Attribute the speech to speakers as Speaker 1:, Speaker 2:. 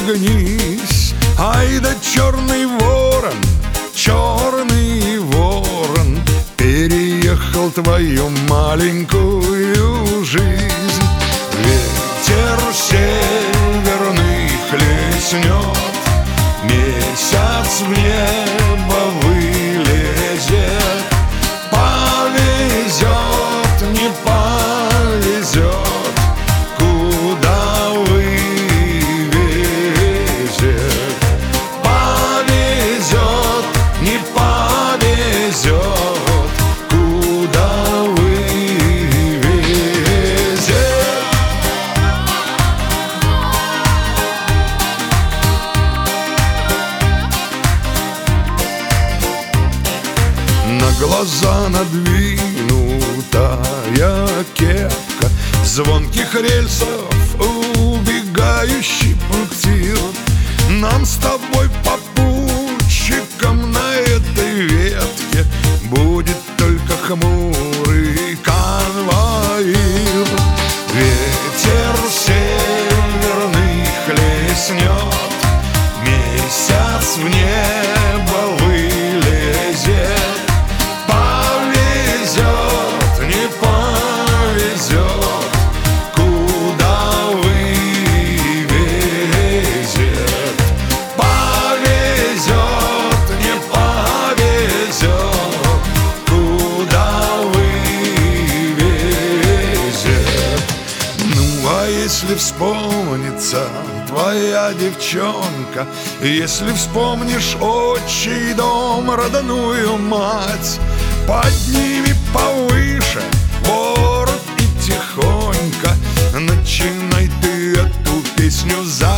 Speaker 1: улыбнись. Ай да черный ворон, переехал твою маленькую жизнь. Ветер северный хлестнет, месяц в небо вылезет. Повезет, не повезет, куда вывезет. Повезет, не повезет, куда вывезет. На глаза надвинутая кепка, звонких рельсов убегающий пунктир. Нам с тобой попутчиком на этой ветке будет только хмурый конвоир. Ветер северный хлестнет, месяц в небо вылезет. Повезет, не повезет, куда вывезет. Повезет, не повезет, куда вывезет. Ну а если вспомнится твоя девчонка, если вспомнишь отчий дом, родную мать, подними повыше ворот и тихонько начинай ты эту песню за